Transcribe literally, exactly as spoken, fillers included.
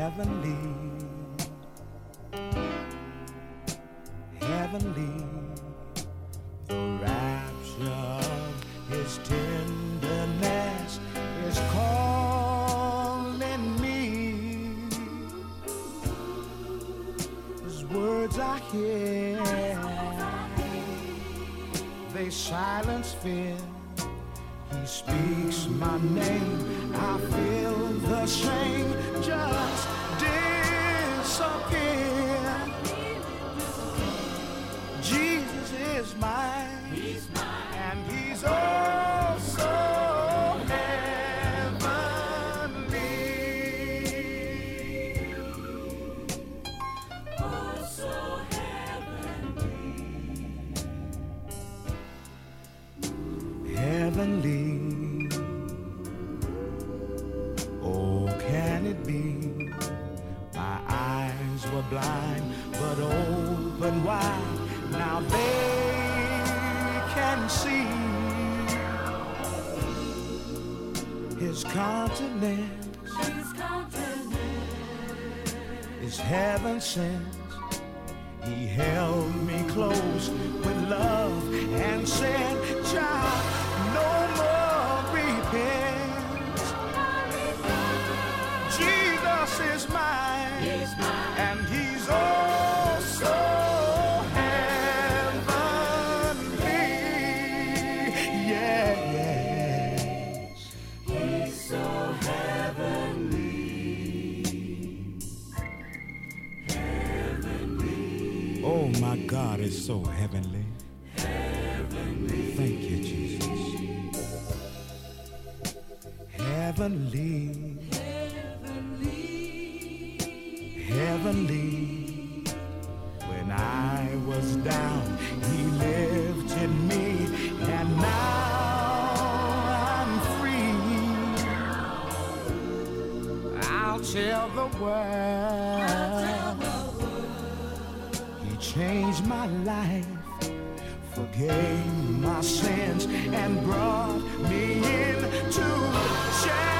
heavenly, heavenly, the rapture of his tenderness is calling me. His words I hear, they silence fear. He speaks my name, I feel the shame just disappear. Jesus is mine, he's mine, and he's oh so heavenly, oh so heavenly, heavenly. Oh, can it be? My eyes were blind, but open wide. Now they can see his countenance, his countenance is heaven sent. He held me close with love and said, child, no more repent. Jesus is mine, he's mine, and he's oh so heavenly. Yes, he's so heavenly, heavenly. Oh my God, it's so heavenly, heavenly. Thank you, Jesus. Heavenly, heavenly, when I was down, he lifted me, and now I'm free. I'll tell the world, he changed my life, forgave my sins, and brought me into change.